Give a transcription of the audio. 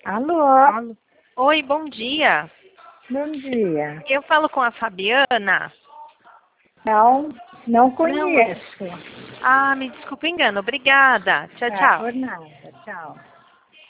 Alô? Alô? Oi, bom dia. Bom dia. Eu falo com a Fabiana. Não conheço. Me desculpa o engano. Obrigada. Tchau, tchau. Por nada. Tchau.